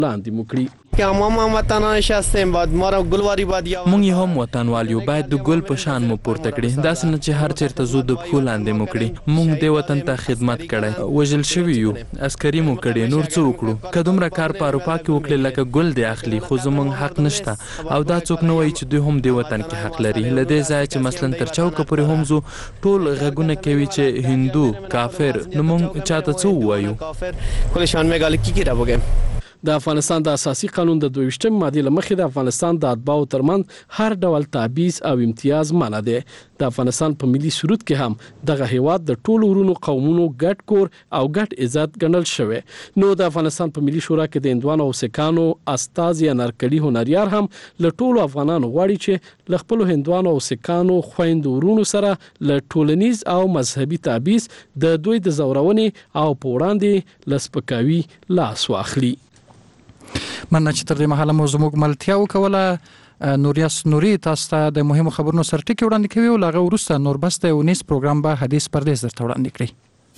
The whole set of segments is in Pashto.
لاندې مو کړي. ما هم وطنانش هستیم باید ما را گلواری باید یا مونږ هم وطنوال یو باید د ګل په شان مو پورته کړي داسې نه چې هر چیرته زو د پښو لاندې مو کړي مونږ د وطن ته خدمت کړی وژل شوي یو عسکري مو کړي نور څه وکړو که دومره کار په اروپا کې وکړي لکه ګل دی اخلي خو زمونږ حق نشته او دا څوک نه وایي چې دوی هم د وطن کې حق لري له دې ځایه چې مثلا تر چوکه پورې هم زو ټول غږونه کوي چې هندو کافر نو مونږ چاته څه ووایو کلشان میگه کی را بگم د افغانستان د اساسي قانون د 22 ماده لمخې د افغانستان د اتباعو ترمنځ هر ډول تعبیز او امتیاز منع دی. د افغانستان په ملي سرود کې هم دغه هیواد د ټولو ورونو قومونو ګډ کور او ګډ عزت ګڼل شوی. نو د افغانستان په ملي شورا کې د هندوانو او سکانو استاذ یا نرکلي هنریار هم له ټولو افغانانو غواړي چې له خپل هندوانو او سکانو خويندو ورونو سره له ټولنیز او مذهبي تعبیز د دوی د زورونې او په وړاندې لسپکاوي لاس واخلي. مننه چې تر دې مهاله مو زموږ ملتیا وکوله. نوریاس نوري تاسو ته د مهمو خبرونو سرټکی وړاندې کوي او لاغه ورسته نور بس د ونیس پروګرام به حدیث پردیس درته وړاندې کړي.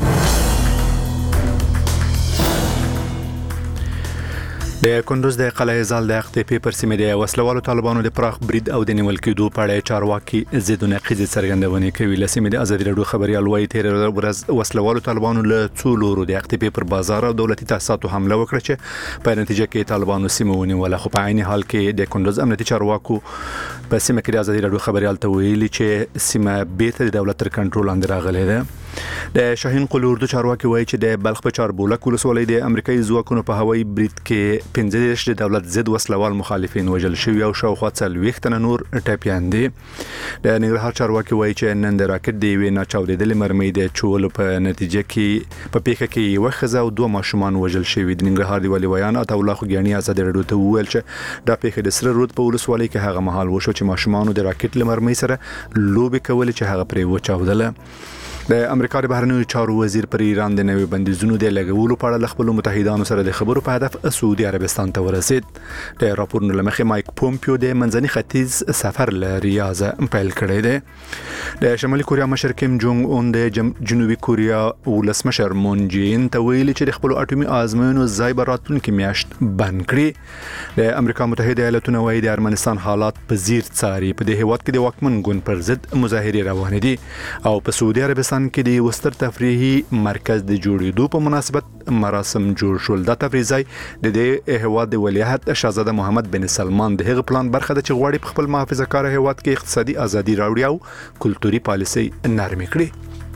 د کندوز د قلعه زال د اختیپی پر سیمه د وسلوالو طالبانو د پراخ برید او د نیول کېدو په اړه چارواکي ضد نقیض څرګندونې کوي. لسمه د ازادي راډیو خبريال وایي تیر ورځ وسلوالو طالبانو له څو لورو د اختیپی پر بازار او دولتي تاسیساتو حمله وکړه چې په نتیجه کې طالبانو سیمه ونیول. خو په عین حال کې د کندوز امنیتي چارواکو په سیمه کې د ازادي راډیو خبريال ته ویلي چې سیمه بیرته د دولت تر کنټرول لاندې راغلې ده. د شاهین قل اردو چارواکي وایي چې د بلخ په چاربولک ولسوالۍ د امریکایي ځواکونو په هوایي برید کې 15 د دولت ضد وسلوال مخالفین وژل شوي او شاوخوا 40 تنه نور ټپيان دي. د ننګرهار چارواکي وایي چې نن د راکټ دی وی نه چاودېدلې مرمۍ د چول په نتیجه کې په پیښه کې یو خزه او دوه ماشومان وژل شوي. د ننګرهار دی ولی بیان اته الله خوګیانی ازادي راډیو ته وویل چې دا پیښه د سره رود په ولسوالۍ کې هغه محل وشو چې ماشومان د راکټ لمرمۍ سره لوبي کولې چې هغه پرې وچاودله. د امریکا د بهرنیو چارو وزیر پر ایران د نوي بندیزونو د لګولو په اړه خپل متحدانو سره د خبرو په هدف سعودي عربستان ته ورسید. د راپورونو لمخې مایک پومپیو د منځني ختیځ سفر له ریاض پیل کړی دی. د شمالي کوریا مشر کیم جونګ اون د جنوبي کوریا ولسمشر مون جین ته ویلي چې د خپل اټومي آزموینو ځای به راتلونکي میاشت بند کړي. د امریکا متحده ایالاتونو وايي د ارمنستان حالات په زیر څاري. په دې هیواد کې د واکمن ګوند پر ضد مظاهرې روانې دي او په سعودي عربستان کې د وستر تفریحي مرکز د جوړېدو په مناسبت مراسم جوړ شول. دا تفریحي ځای د دې هیواد د ولیعهد شاهزاده محمد بن سلمان د هغه پلان برخه ده چې غواړي په خپل محافظه کار هیواد کې اقتصادي ازادي راوړي او کلتوري پالیسي نرمي کړي.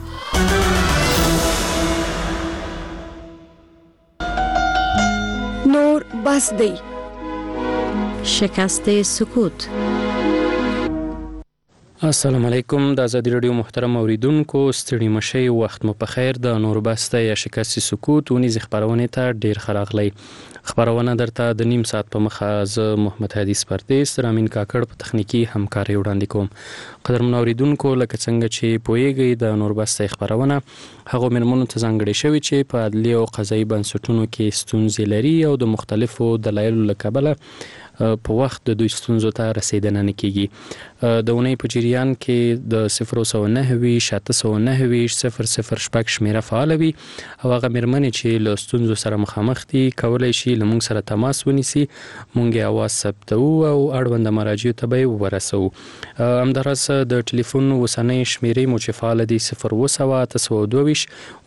نور بس دی شکست سکوت. السلام علیکم. د ازادي راډیو محترم اوریدونکو ستړي مشي وخت مو په خیر. د نور بسته یا شکست سکوت ونیز خبرونه ته ډیر خراغلی. خبرونه درته د نیم ساعت په مخه ز محمد حدیث پردیس رامین کاکړ په تخنیکی همکاري وړاندې کوم. قدرمن اوریدونکو لکه څنګه چې پویږي د نور بسته خبرونه هغه منمنو ته ځانګړي شوی چې په عدلي او قضایي بنسټونو کې ستونزې لري او د مختلفو دلایلو لکبله په وخت د دوی ستونزو ته رسیدنه نه کیږي. د اونۍ په جریان کې د 009 709 شمیره فعال وي او هغه مرمنې چې له ستونزو سره مخامخ دي کولای شي له موږ سره تماس ونیسي، موږ یې اواز ثبتو او اړوند مراجعو ته به ورسو. همدارس د ټلیفون وسنۍ شمیرې مو چې فعال دي 0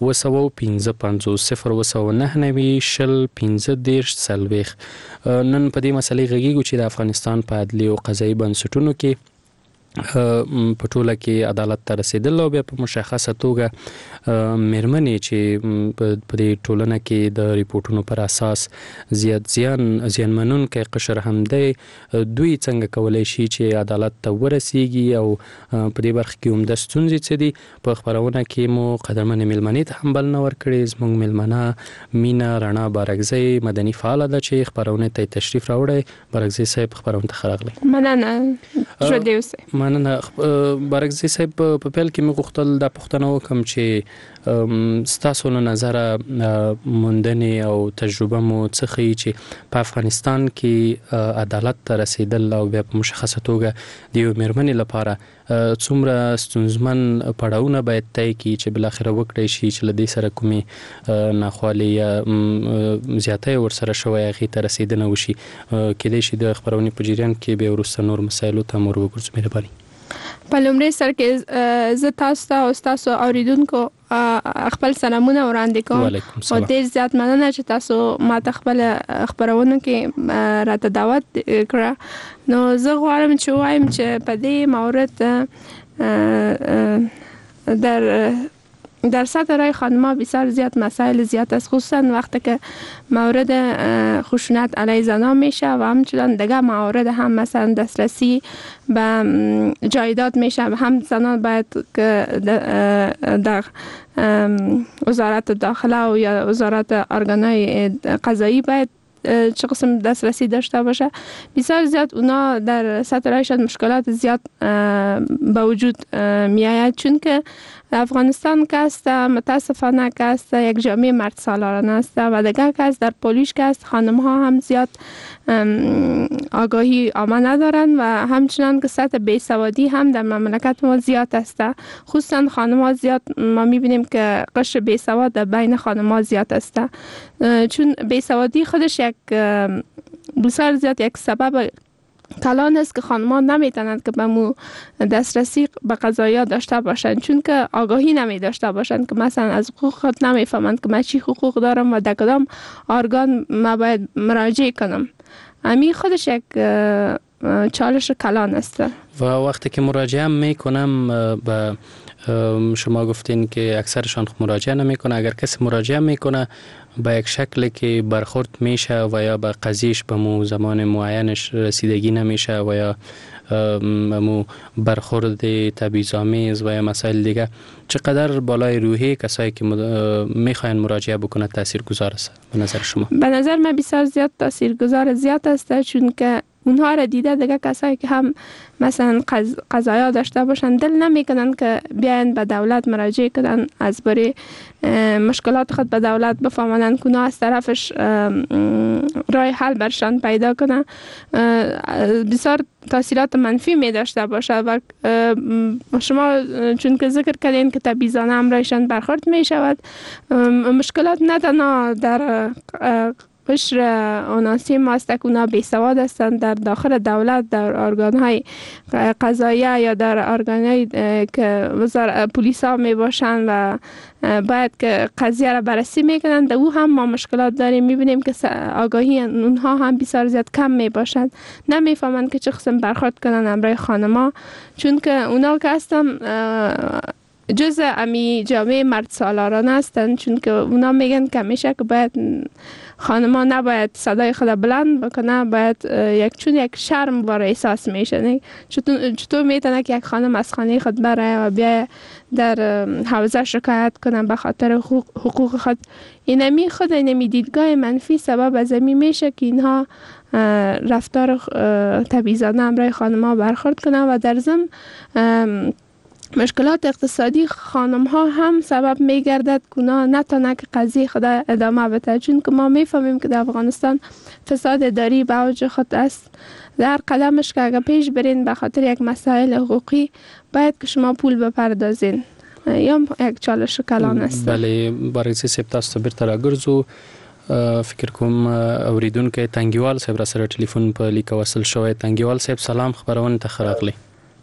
9 نن په دې مسلې غږیږو چې د افغانستان په عدلي او قضایي بنسټونو کې په ټوله کې عدالت ته رسیدل او بیا په مشخصه توګه مېرمنې چې په دې ټولنه کې د ریپورتونو پر اساس زیانمنونکي قشر هم دی، دوی څنګه کولای شي چې عدالت ته ورسیږي او په دې برخه کې هم د ستونزې څه دي. په خبرونه کې مو قدرمن مېلمنې ته هم بلنه ورکړې. زموږ مېلمنه مینا رڼا بارکزی مدني فعاله ده چې خبرونه ته تشریف راوړی. بارکزی صاحب خبرونه ته راغلی. مننه ژوندی اوسئ. مننه. بارکزی صاحب په پیل کې مې غوښتل دا پوښتنه وکړم چې ستاسو له نظره موندنې او تجربه مو څه ښیي چې په افغانستان کې عدالت ته رسیدل او بیا په مشخصه توګه د یو مېرمنې لپاره څومره ستونزمن پړاوونه باید طی کړي چې بل اخر وکړي شي چې لدې سره کومي ناخوالي یا زیاتې ورسره شوی هغه ته رسیدنه وشي کېدای شي د خبرونې په جریان کې به ورسره نور مسایلو ته مور وګرځو. مهرباني. په لومړي سر کې زه تاسو ته او تاسو اوریدونکو خپل سلامونه وړاندې کوم او ډیر زیات مننه چې تاسو ماته خپل خبرونه کې راته دعوت کړه. نو زه غواړم چې وایم چې په دې مورد در سطح رای خانم‌ها بسیار زیاد مسائل زیاد است، خصوصا وقتی که مورد خشونت علیه زنان میشه و همچنان دیگه موارد هم مثلا دسترسی به جایداد میشه. هم زنان باید که در وزارت داخله و یا وزارت ارگانهای قضایی باید چه قسم دسترسی داشته باشه. بسیار زیاد اونا در سطح رایشان مشکلات زیاد به وجود میآید، چون که افغانستان که است متاسفانه که است یک جامعه مرد سالارانه است و دیگر که است در پولیس که است خانم ها هم زیاد آگاهی عامه ندارن و همچنان که سطح بیسوادی هم در مملکت ما زیاد است، خصوصا خانم ها زیاد ما میبینیم که قشر بیسواد در بین خانم ها زیاد است، چون بیسوادی خودش یک بسیار زیاد یک سبب کلان است که خانمان نمیتونند که به مو دسترسی به قضایا داشته باشند، چون که آگاهی نمی داشته باشند که مثلا از حقوق خود نمیفهمند که من چی حقوق دارم و در کدام ارگان ما باید مراجعه کنم. امی خودش یک چالش کلان است. و وقتی که مراجعه میکنم به شما گفتین که اکثرشان مراجعه نمیکنه، اگر کسی مراجعه میکنه با یک شکلی که برخورد میشه و یا به قضیهش به مو زمان معینش رسیدگی نمیشه و یا مو برخورد تبعیض‌آمیز و یا مسائل دیگه، چقدر بالای روحی کسایی که میخواین مراجعه بکنه تاثیرگذار است به نظر شما؟ به نظر من بسیار زیاد تاثیرگذار زیاد است، چون که اونها را دیده دیگه کسایی که هم مثلا قضایا داشته باشن دل نمیکنن که بیاین به دولت مراجعه کنن، از بری مشکلات خود به دولت بفهمانن که از طرفش راه حل برشان پیدا کنن. بسیار تاثیرات منفی می داشته باشه و شما چون که ذکر کردین که تبعیضانه امرایشان برخورد می شود، مشکلات نه تنها در قشر اناسی ماست که اونا بیسواد هستند، در داخل دولت در ارگانهای قضاییه یا در ارگانهای که پلیس ها می باشند و باید که قضیه را بررسی میکنند، در او هم ما مشکلات داریم. میبینیم که آگاهی اونها هم بسیار زیاد کم می باشند، نمیفهمند که چه قسم برخورد کنند امرای خانما، چون که اونا که هستن جزء امی جامعه مرد سالارانه هستند، چون که اونا میگن که همیشه که باید خانما نباید صدای خود بلند بکنه، باید چون یک شرم بار احساس میشه. چطور میتونه که یک خانم از خانه خود بره و بیا در حوزه شکایت کنه به خاطر حقوق خود؟ اینمی خود اینمی دیدگاه منفی سبب از امی میشه که اینها رفتار تبعیضانه امرای خانما برخورد کنه و در ضمن مشکلات اقتصادی خانم ها هم سبب می گردد که اونا نتونه که قضیه خود ادامه بده، چون که ما می فهمیم که در افغانستان فساد اداری به اوج خود است. در قدمش که اگر پیش برین به خاطر یک مسائل حقوقی باید که شما پول بپردازین، یا یک چالش کلان است. بله، بارگزی صاحب تاسو ته بیرته راګرځو. فکر کوم اوریدونکو تنګیوال صاحب را سره ټلیفون په لیک وصل شوی. تنګیوال صاحب سلام، خبرونه ته خراغلی.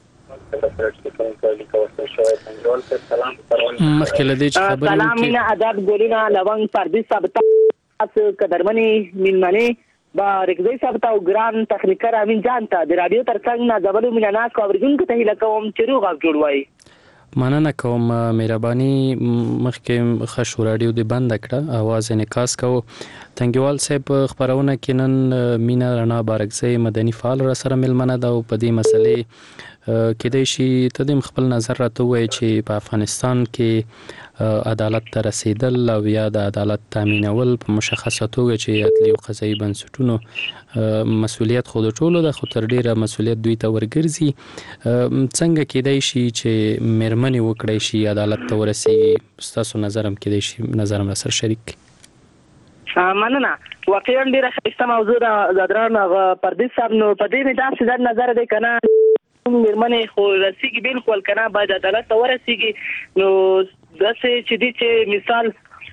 مخکې لدې چې خبرې سلام مینا ادب ګولینا لونګ پردیس ثابت قدرمنې میلمنې با رګزی ثابت او ګران تخنیکر امین جان ته د رادیو ترڅنګ نه زبر مینا کو اوریدونکو ته هیله کوم چې روغ جوړوي. مننه کوم، مهرباني. مخکې خشو رادیو د بند کړه، आवाज انعکاس کو. تنګیوال صاحب خبرونه کې نن مینا رڼا بارګزی مدني فعال را سره ملمنه ده او په دې مسلې کېدای شي ته د خپل نظر راته وایي چې په افغانستان کې عدالت ته رسیدل او یا د عدالت تامینول په مشخصه توګه چې عدلي او قضایي بنسټونو مسؤلیت خو د ټولو ده، خو تر ډیره مسؤلیت دوی ته ورګرځي. څنګه کېدای شي چې مېرمنې وکړی شي عدالت ته ورسیږي؟ ستاسو نظرم کېدای شي نظرم سره شریک. مننه، واقعا ډیره ښایسته موضوع ده. زدران پردیس صاحب، نو په دې مې داسې نظر دی که نه مرمنې خو رسیږي بالکل کنه باید عدالت ته ورسیږي نو داسې چې دي چې مثال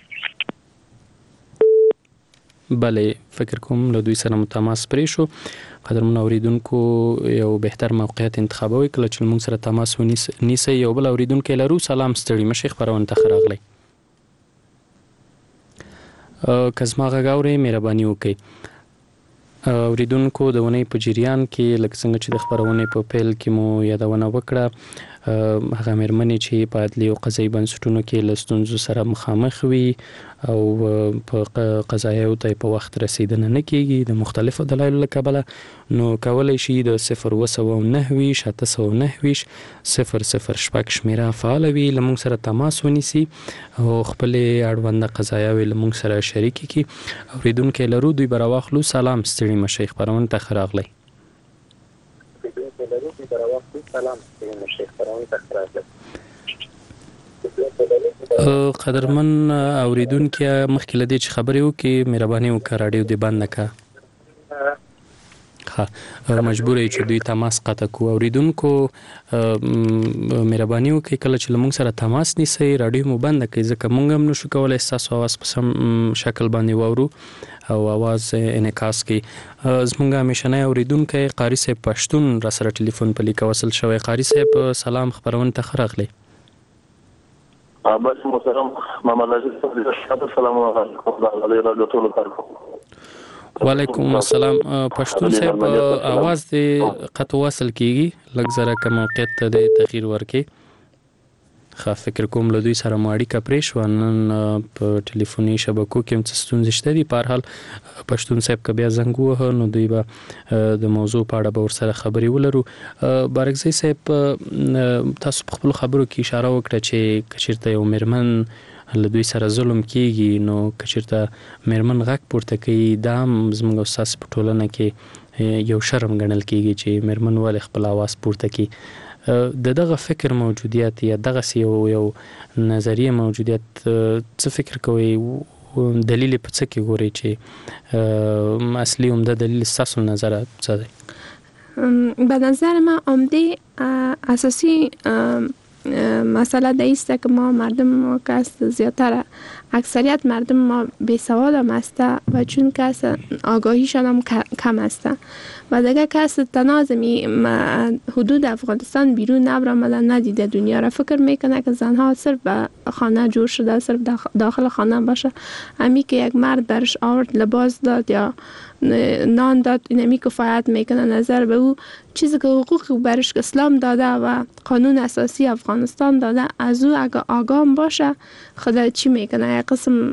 بله فکر کوم له دوی سره تماس پرې شو قدرمن اوریدونکو یو بهتر موقعیت انتخابوي کله چې موږ سره تماس ونیسي یو بل اوریدونکو لرو سلام ستړي مشه خبرونه ته راغلی کزما غاوري مهرباني وکړئ اوریدونکو د ونې په جریان کې لکه څنګه چې د خبرونه په پیل کې مو یادونه وکړه هغه مېرمنې چې په عدلي او قضایي بنسټونو کې له ستونزو سره مخامخ وي او په قضایاو ته په وخت رسیدنه نه کیږي د مختلفو دلایلو له کبله نو کولای شي د 029 709 006 شمیره فعال وي له موږ سره تماس ونیسي او خپل اړوند قضایاوي له موږ سره شریک کړي اوریدونکو لرو دوی براواخلو سلام ستړي مشه خبرونه ته خراغلی قدرمن اوریدونکو مخکې لدی چې خبرې وکړي مهرباني وکړه رادیو دی بند نکړه مجبور یې چې دوی تماس قطع کو اوریدونکو مهرباني وکړئ کله چې موږ سره تماس نیسئ رادیو مو بند کړئ ځکه موږ هم نشو کولای ستاسو اواز په سم شکل باندې واورو او اواز انعکاس کړي زموږ همیشنی اوریدونکی قاری صاحب پښتون را سره ټلیفون په لیک وصل شوی قاری صاحب سلام خبرونه ته راغلی بس محترم محمد عزیز السلام علیکم رادیو ټول کارکو وعلیکم السلام پښتون صاحب आवाज دې قطع وصل کیږي لږ زره کوم موقعیت ته د تغییر ورکړي فکر کوم له دوی سره اړیکه پرې شو نن په ټلیفوني شبکو کې هم څه ستونزې شته دي په هر حال پښتون صاحب که بیا زنګ ووهه نو دوی به د موضوع په اړه به ورسره خبرې ولرو بارکزی صاحب تاسو په خپلو خبرو کې اشاره وکړه چې که چېرته یو مېرمن له دوی سره ظلم کیږي نو که چېرته مېرمن غږ پورته کوي دا هم زموږ او ستاسو په ټولنه کې یو شرم ګڼل کیږي چې مېرمن ولې خپل اواز پورته کړي د دغه فکر موجودیت یا دغه یو نظریه موجودیت څه فکر کوي دلیل په څه کې ګوري چې اصلي عمده دلیل ستاسو نظر څه دی به نظر من عمده اساسی مسئله دیست که ما مردم که است زیادتر اکثریت مردم ما بیسواد هم است و چون که است آگاهیشان هم کم است و دیگه که است تنازمی حدود افغانستان بیرون نبرامدن ندیده دنیا را فکر میکنه که زنها صرف به خانه جور شده صرف داخل خانه باشه همی که یک مرد برش آورد لباس داد یا نان داد اینمی کفایت میکنه نظر به او چیزی که حقوق برش اسلام داده و قانون اساسی افغانستان داده از او اگه آگام باشه خدا چی میکنه یک قسم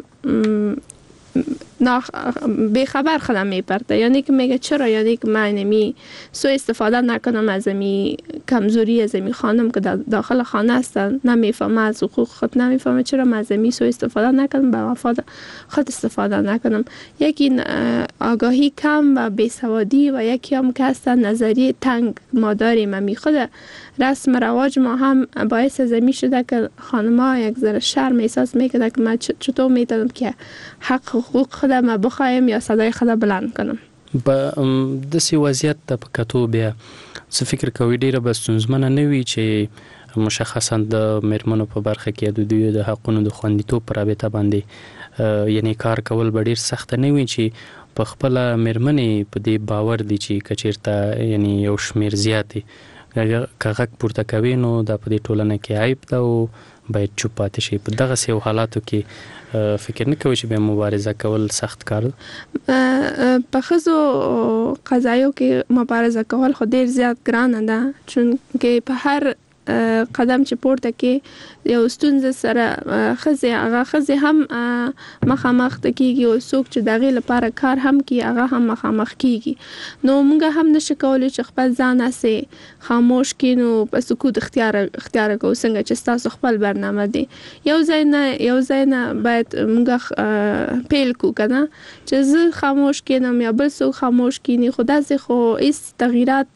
بیخبر خودم میپرده یعنی که میگه چرا یعنی که من نمی سوء استفاده نکنم از می کمزوری از می خانم که داخل خانه هستن نمیفهمه از حقوق خود نمیفهمه چرا من از می سوء استفاده نکنم به وفا خود استفاده نکنم یکی آگاهی کم و بیسوادی و یکی هم که هستن نظریه تنگ ما داریم می خود رسم رواج ما هم باعث از می شده که خانم‌ها یک ذره شرم احساس میکنه که من چطور میتونم که حق حقوق خودم بخوایم یا صدای خودم بلند کنم په داسې وضعیت ته په کتو بیا څه فکر کوي ډیره به ستونزمنه نه وي چې مشخصا د مېرمنو په برخه کې د دوی د حقونو د خوندیتوب په رابطه باندې یعنی کار کول به ډیر سخت نه وي چې په خپله مېرمنې په دې باور دي چې که چېرته یعنی یو شمېر زیاتې که غږ پورته کوي نو دا په دې ټولنه کې عیب ده او باید چوپ پاتې شي په دغسې یو حالاتو کې فکر نه کوي چې به مبارزه کول سخت کار په ښځو قضایو کې مبارزه کول خو ډیر زیات ګرانه ده چون کې په هر قدم چې پورته کې یو ستونزه سره ښځې هم مخامخ کېږي او څوک چې د هغې لپاره کار هم کوي هغه هم مخامخ کېږي نو موږ هم نشو کولی چې خپل ځان هسې خاموش کړو نو په سکوت اختیار کوو څنګه چې ستاسو خپل برنامه دی یو ځای نه باید موږ پیل کوو که نه چې زه خاموش کېنم یا بل څوک خاموش کېني خو داسې خو هېڅ تغییرات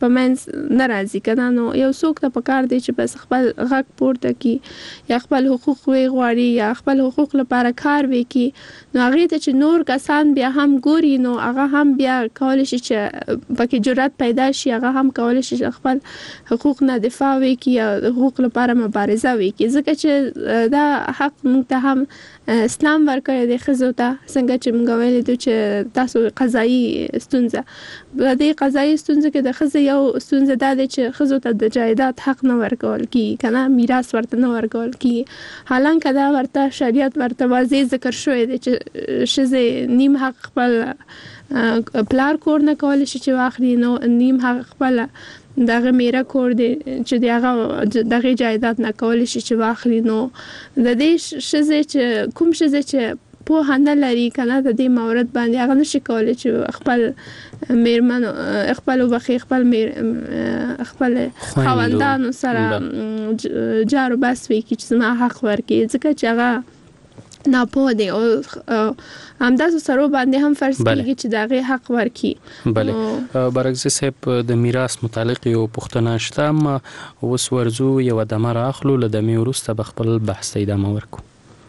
په منځ نه راځي کنه. نو یو څوک ته پکار دی چې بس خپل غږ پورته کی یا خپل حقوق وی غواړي یا خپل حقوق لپاره کار وکي، نو هغه ته چې نور کسان بیا هم ګوري نو هغه هم بیا کولای شي چې پکې جرأت پیدا شي، هغه هم کولای شي خپل حقوق نه دفاع وکي یا حقوق لپاره مبارزه وکي، ځکه چې دا حق موږ ته هم اسلام ورکړی دی ښځو ته. څنګه چې موږ ویلي دي چې تاسو قضایي ستونزه په دې قضایي ستونزه کې د ښځې یو ستونزه دا دی چې ښځو ته د جایداد حق نه ورکول کیږي کنه، میراث ورته نه ورکول کیږي، حالانکه دا ورته شریعت ورته واضح ذکر شوی دی چې ښځې نیم حق خپل پلار کور نه کولی شي چې واخلي، نو نیم حق خپل دغه میرا کور دی چې دغه دغه جایداد نه کولی شي چې واخلي. نو د دې ښځې چې کوم ښځې چې په نه لري کنه د دې مورد باندې هغه نشي کولای چې خپل میرمن خپل وبخي خپل خواندانو سره جارو بس وي چې ما حق ورکړي، ځکه چې هغه ناپوه دی او همداسې سره باندې هم فرض کیږي چې دغه حق ورکړي. بله برعکس صاحب د میراث متعلق یو پوښتنه شته، ما اوس ورځو یو دمه راخلو له دمې وروسته به خپل بحث ته ادامه ورکړو.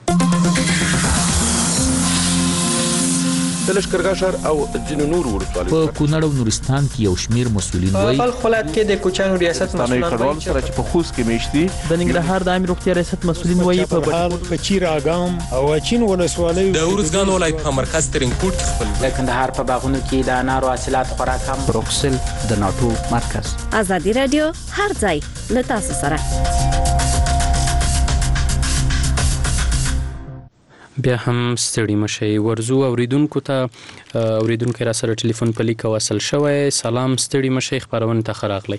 د لښکرګاه ښار او ځینو نورو ولسوالیو په کونړ او نورستان کې یو شمیر مسؤلین وایي په خپل ولایت کې د کوچانو ریاست مسؤلین وایي سره چې په خوست کې میشتي د ننګرهار د عامه روغتیا ریاست مسؤلین وایي په چیر اګام او چین ولسوالیو د ورزګان ولایت په مرکز ترینکوټ کې خپل د کندهار په باغونو کې د انارو حاصلات خوراک هم بروکسل د ناتو مرکز. ازادي رادیو هر ځای له تاسو سره. بیا هم ستړي مشي ورزو اوریدونکو را سره ټلیفون په لیک وصل شوی. سلام ستړي مشي خبرونه ته خراغلی.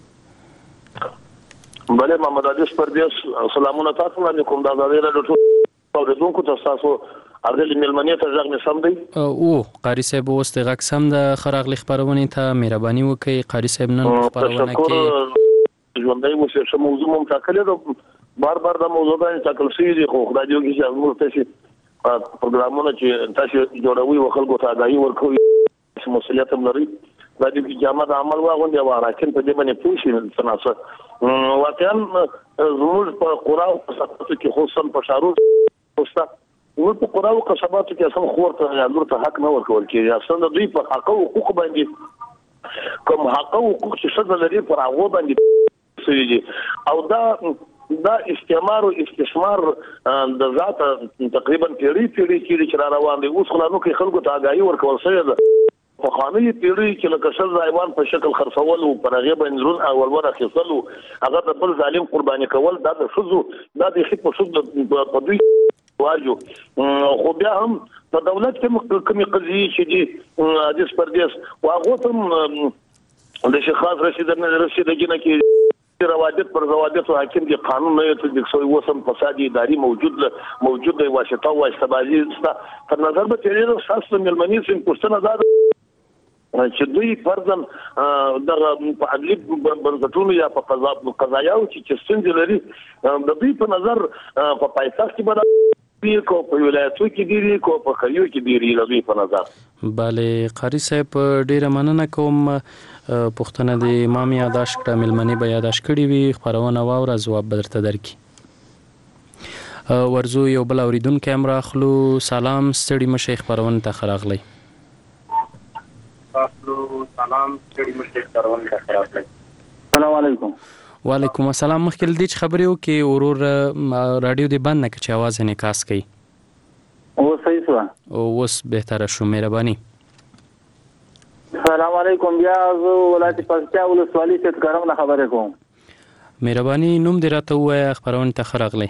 بله محمد عادل پردیس سلامونه تاسو باندې کوم د ازادي رادیو اوریدونکو تاسو ارغلی ملمنې ته ځغ نه سم دی او قاری صاحب اوس د غږ سم د خراغلی خبرونه ته مهرباني وکړئ. قاری صاحب نن خبرونه کې ژوندۍ مو څه موضوع مم ټاکلې ده، بار د موضوع باندې ټاکل شوی دی، خو خدای دې وکړي چې موږ تاسو پروګرامونه چې تاسو جوړوي او خلکو ته آگاهي ورکوي چې مسؤلیت هم لري، دا دې جامه د عمل واغوندي او راکن په دې باندې پوه شي تناسب واقعا زموږ په قرآن او قصباتو کې خصوصا په شارو وستا نو په قرآن او قصباتو کې اصلا خورته یا لور ته حق نه ورکول کېږي، اصلا دوی په حق او حقوق باندې کوم حق او حقوق چې څه لري پر هغه باندې سوي او دا استعمار او استثمار د ذات تقریبا پیړۍ کې چې روان دي. اوس خلانو کې خلکو ته آگاهي ورکول شوی ده، په خاني پیړۍ کې لکه شل حیوان په شکل خرڅول او پر هغه باندې ځون او ولور اخیستل او هغه د بل ظالم قرباني کول، دا د شذو دا د خپل شذ په دوی واجو. خو بیا هم په دولت کې کومې قضیې چې دي حدیث پردیس واغه ته د شیخ رشید جنہ کې روادت پر روادت او حاکم دی قانون نه ته د سوي وسم فسادي اداري موجود دی، واسطه او استبازي تر نظر به تیرې ساس ملمني سم پښتنه زاد چې دوی فرضاً د عدلي بنسټونو یا په قضایاو چې څنګه لري د دوی په نظر په پایتخت کې بل کو په ولایتو کې دیری کو په خلیو کې دیری لوي په نظر. بله قاری صاحب ډیره مننه کوم. پښتنه د امام یاداش کړه ملمنې به یاداش کړي وي خبرونه واوره جواب بدرته درکې. ورزو یو بل اوریدونکو هم راخلو. سلام ستړي مشي خبرونه ته خراغلی. سلام ستړي مشي خبرونه ته خراغلی. السلام علیکم. وعلیکم السلام. مخکې د دې خبرې وکي ورور رادیو دی بند نه کړي چې आवाज نه کاس کوي. او صحیح شو او اوس بهتره شو، مهرباني. السلام علیکم. بیا زه ولایت پکتیا ولسوالۍ څخه کوم خبرې کوم. مهرباني نوم دې راته ووایه خبرونه ته خراغلی.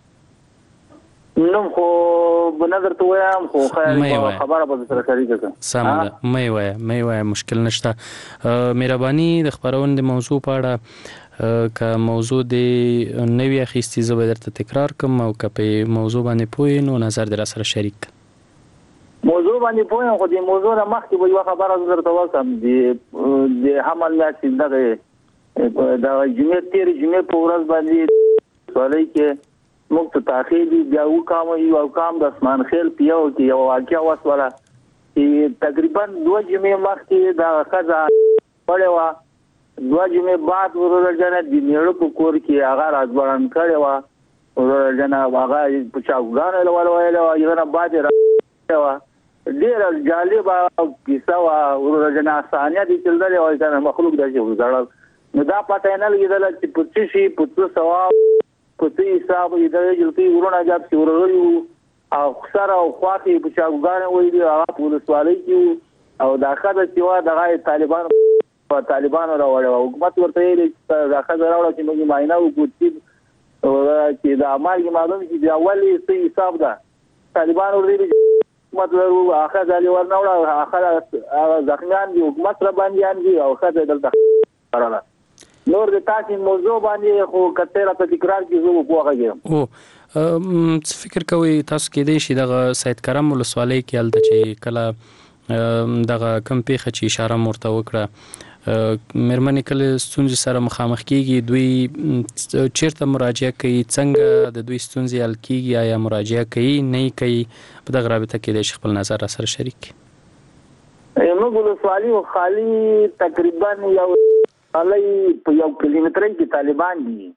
نوم خو بنظر ته وایم خو خبره به سره شریکه سم ده مې وای مشکل نشته. مهرباني د خبرونه د موضوع په اړه که موضوع د نوې اخیستي زه به درته تکرار کوم او که په موضوع باندې پوه نو نظر در سره شریک موضوع باندې پوه خو د موضوع نه مخکې به یو خبره درته وکم د حمل میاشتې دغه د جمعې په ورځ باندې سوالای کې موږ ته تاخیر بیا یو کام د اسمان خیل پیو کې یو واقعیا وسوله چې تقریبا 2 جمعې مخکې د خزا پړې وا دوه جمعې بعد ورور جنا د میړو په کور کې هغه راځوړن کړي و ورور جنا هغه په چاغان له وایله یو نه بعد راځي و ډیر جالب کیسه و ورور جنا ثانیه دي چلدل وای کنه مخلوق دغه وزړل نو دا پته نه لګیدل چې پوتې شي پوتو ثواب پوتې حساب دې جلتي ورونه جاب سی ورور او خسر او خواخي په چاغان وایي هغه پولیس والي کې او دا خاطر چې وا دغه طالبانو راوړل حکومت ورته یې دا خاطر راوړل چې موږ معاینه وکړو چې دا عمل معلوم چې د اولی څه حساب ده طالبانو ورته حکومت ورو اخر ځالي ورنوړ اخر ځخمیان دي حکومت را باندې دي او خاطر دلته راغله نور د تاسو موضوع باندې خو کته را تکرار کیږي په هغه څه فکر کوي تاسو کې دی چې دغه سید کرم ولسوالۍ کې الته چې کله دغه کم پیښه چې اشاره مرته وکړه مېرمنې کله ستونزې سره مخامخ کیږي دوی چیرته مراجعه کوي څنګه د دوی ستونزې حل کیږي آیا مراجعه کوي نه کوي په دغه رابطه کې د خپل نظر سره شریک کړي موږ ولسوالۍ خالي تقریبا یو په 1 کیلومتر کې طالبان دي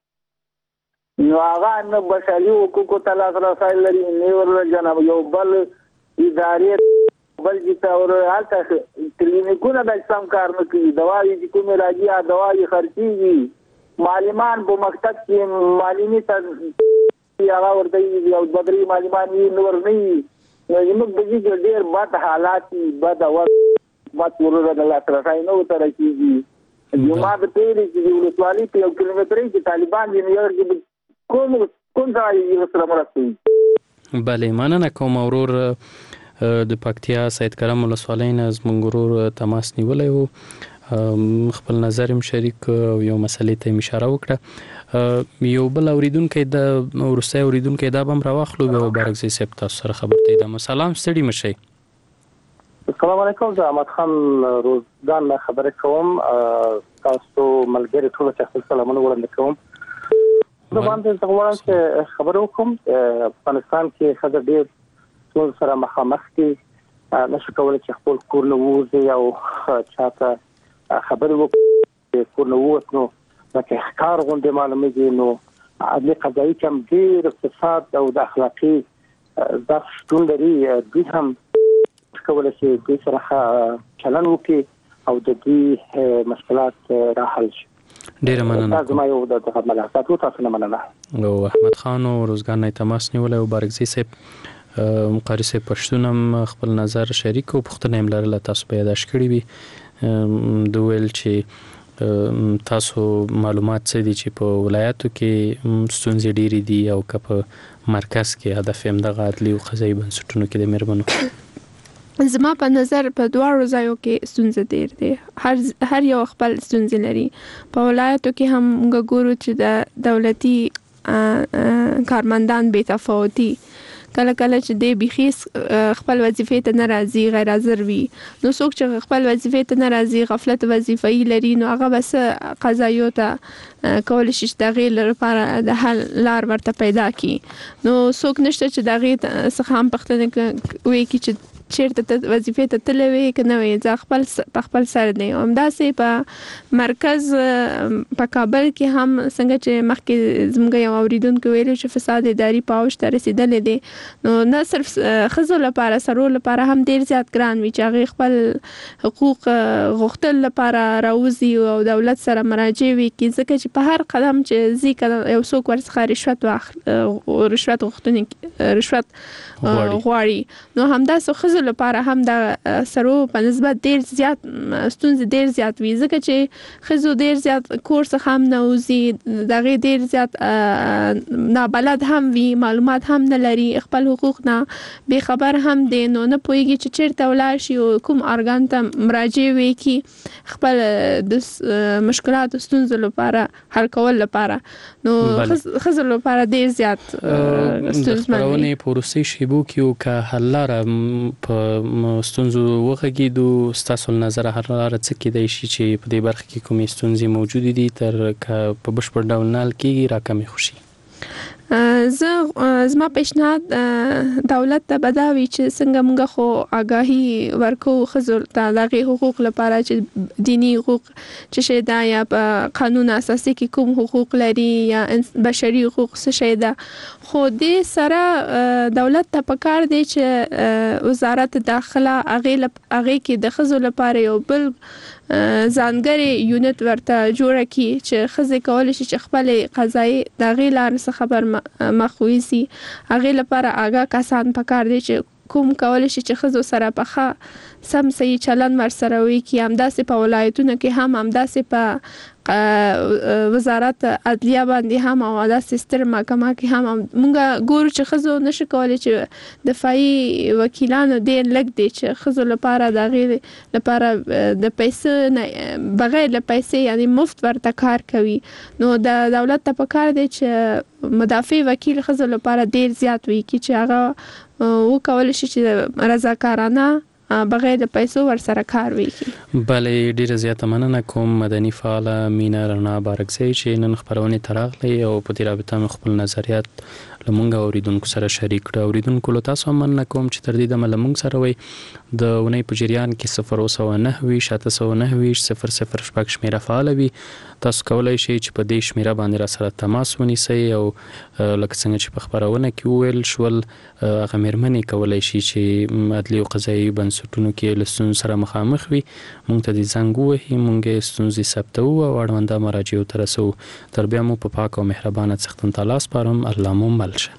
نو هغه نه بشري حقوقو ته لاسرسی لري نه ورجنه یو بل ادارې بل چې اور حالت کلینیکونه د اسلام کار نه کوي دوايي چې کومه راځي دوايي خرچيږي معلمان په مکتب کې معلمي ته هغه ورته یو بدري معلمان نور نه موږ د دې ډېر بد حالات بد او مات ورته د لاسرسي نه تر کېږي جمعه د پیری چې ولسوالۍ په 1 کیلومتر کې طالبان دي یو کوم ځای یې سره مرسته بله مننه کوم ورور د پکتیا سید کرم ولسوالۍ نه زموږ ورور تماس نیولی و خپل نظر هم شریک او یو مسلې ته اشاره وکړه یو بل اوریدونکی د وروستی اوریدونکی دا به هم راواخلو بیا به بارکزی صاحب تاسو سره خبرته ایدم سلام ستړي مشئ السلام علیکم زه احمد خان روزګان نه خبرې کوم تاسو ملګری ټول ته خپل سلامونه وړاندې کوم زه باندې غواړم چې خبرې وکړم افغانستان کې خبر ډېر ټول سره مخامخ دي نشو کولای چې خپل کور نه ووځي او چاته خبرې وکړي کور نه ووځي نو لکه ښکار غونډې معلومېږي نو عدلي قضایي کې هم ډېر فساد او د اخلاقي ضعف شتون لري دوی هم کولای چې دوی سره چلن وکړي او د دوی مشکلات را حل شي ډیره مننه زما یو د خبرلاساتو تاسو نه مننه او احمد خان او روزګان نه تماس نیولای او بارکزی صاحب مقری صاحب پښتون هم خپل نظر شریک او پښتون هم لرله تاسو په یاداش کړی وي دویل چې تاسو معلومات څه دي چې په ولایتو کې ستونزې ډېری دي او که په مرکز کې هدف هم د عدلي او قضایي بنسټونو کې د مېرمنو زما په نظر په دواړو ځایو کې ستونزې ډېر دي هر یو خپل ستونزې لري په ولایتو کې هم موږ ګورو چې د دولتي کارمندان بې تفاوتي کله کله چې د بيخیس خپل وظیفې ته ناراضي غیر حاضر وي نو څوک چې خپل وظیفې ته ناراضي غفلت وظیفي لري نو هغه بس قضایو ته کول شي چې دغه لپاره د حل لار ورته پیدا کی نو څوک نشته چې دغه څخه هم پختنه وي چې چیرته ته وظیفې ته تلوي کنه وي ځ خپل سره دی همداسې په مرکز په کابل کې هم څنګه چې مخکې زموږ یو اوریدونکو ویل چې فساد اداري پاوش ته رسیدلې دي نو نه صرف خزو لپاره سرو لپاره هم ډیر زیات ګران وي چې هغه خپل حقوق غوښتل لپاره راوځي او دولت سره مراجعه وي کې ځکه چې په هر قدم چې ځکه یو څوک ورڅخه رشوت غوښتنه رشوت غواړي نو همداسې خزو لپاره هم د سرو په نسبت ډیر زیات ستونزې ډیر زیات وي ځکه چې خزو ډیر زیات کورس هم نه وزي دغه ډیر زیات نابلد هم وي معلومات هم نه لري خپل حقوق نه به خبر هم دي نو نه پويږي چې چیرته ولاړ شي او کوم ارګان ته مراجعه وکړي خپل د مشکلات ستونزو لپاره حل کول لپاره نو خزو لپاره ډیر زیات ستونزې پروسې شیبو کې او که حل لاره په ستونزو وغږیدو ستاسو نظر هر لاره څه کېدای شي چې په دې برخه کې کومې ستونزې موجود دي تر که په بشپړ ډول نه حل کېږي راکمې خوشي زما پیشنهاد دولت ته بداوي چې څنګه موږ خو آگاهي ورکو خزر ته دغه حقوق لپاره چې دینی حقوق چې شي دا یا په قانون اساسي کې کوم حقوق لري یا بشري حقوق څه شي دا خو دې سره دولت ته پکار دی چې وزارت داخله هغه کې د خزر لپاره یو بل ځانګړي یونټ ورته جوړه کی چې خزه کول شي چې خپل قضایي د غیلار څخه خبر مخويسي هغه لپاره آگاه کسان پکار دي چې کوم کول شي چې خزو سره په سم صحیح چلن ور سره وي کی همداسې په ولایتونو کې هم همداسې په وزارت عدلیه باندې هم او داسې ستر محکمه کې هم مونږ ګورو چې خزو نشي کولای چې دفاعي وکیلانو ډېر لږ دي چې خزو لپاره د غیر لپاره د پیسې بغیر له پیسې یعنی مفت ورته کار کوي نو د دولت ته پکار دی چې مدافع وکیل خزو لپاره ډېر زیات وي کی چې هغه وکول شي چې رضاکارانه بغیر د پیسو ور سره کار وکړي. بلې ډیره زیاته مننه کوم مدني فعال مینا رڼا بارکزی چې نن خبرونه تراغلي او په دې رابطه مې خپل نظریات لمونږ اوریدونکو سره شریک کړ. اوریدونکو له تاسو مننه کوم چې تر دې د لمونږ سره وي د ونې په جریان کې 009 شپږ شمیره فعال وي. تاسو کولای شئ چې په دې شمیره باندې را سره تماس ونیسئ او لکه څنګه چې په خبرونه کې ویل شول هغه مېرمنې کولای شي چې عدلي او قضایي بنسټونو کې له ستونزو سره مخامخ وي مونږ ته دې زنګ ووهي مونږ ستونزې ثبتوو او اړونده مراجعو ته رسوو. تر بیا مو په پاک او مهربانه څښتن ته لاس سپارم. الله مو مل شه.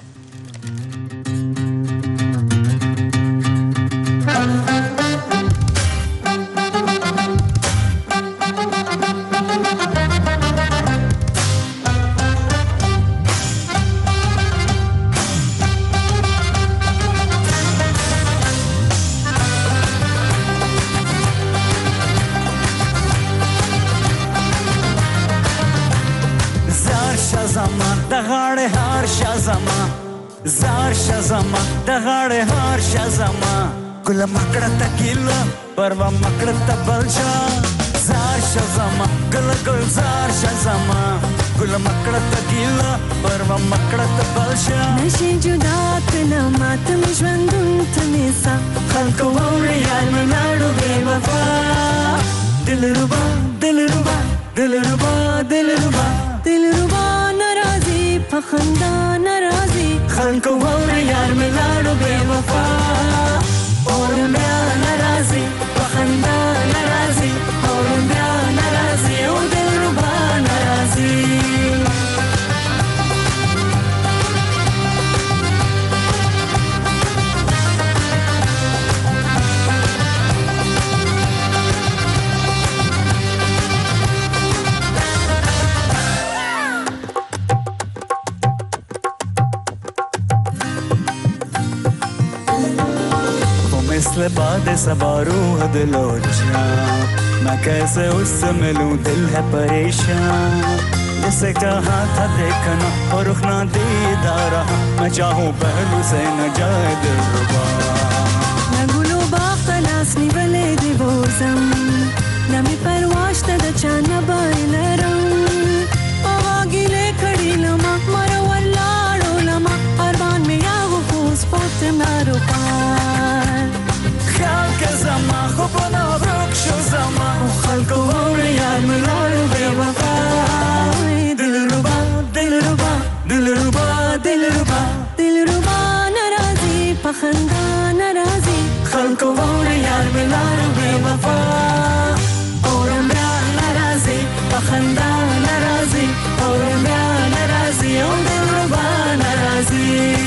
زار شزما د غاړې هار شزما ګل مکړه تکیلا پروا مکړه تبلجا زار شزما ګل ګل زار شزما ګل مکړه تکیلا پروا مکړه تبلجا نشي جدا کله مات مې ژوندون ته نسا خلکو ووري یال مې لاړو بے وفا دلربا دلربا دلربا دلربا دلربا ناراضي پخندا ناراضي خلکو ووري یار مې لاړو بے وفا اور بیا ناراضي پخندا ناراضي اور بیا ناراضي او دلربا ناراضي مثل باد سبارو دلو جا मैं कैसे उससे मिलूं दिल है परेशान जिसे कहा था देखना और रुखना दीदार मैं चाहूं पहलू से न जाए दिलरुबा नगुलो बाखलास निवले दिवोजम नमी परवाश तद चाना बाइलरम आवागिले खड़ी लमा मरो वल्लाड़ो लमा अरबान में यागो फूस पोत मारो पार ख्याल के जमा खुबना रुक शो जमा खलको वोरे यार मिलारो बेवफा दिलरुबा दिलरुबा दिलरुबा दिलरुबा दिलरुबा नाराजी पखंदा नाराजी खलको वोरे यार मिलारो बेवफा और मैं नाराजी पखंदा नाराजी और मैं नाराजी ओ दिलरुबा नाराजी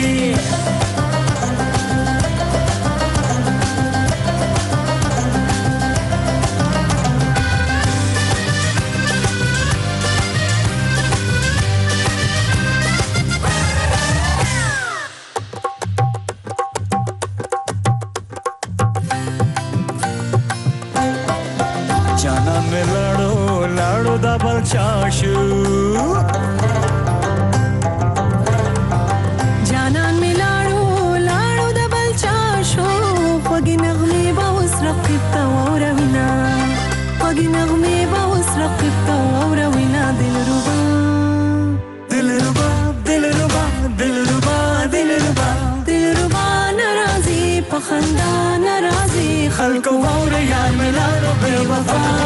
चाशु जानन मिलाड़ो लाड़ो दबल चाशो पगी नगमे बाउस रखिबता वरविना पगी नगमे बाउस रखिबता वरविना दिलरुबा दिलरुबा दिलरुबा کو وره یار ملانو بے وفا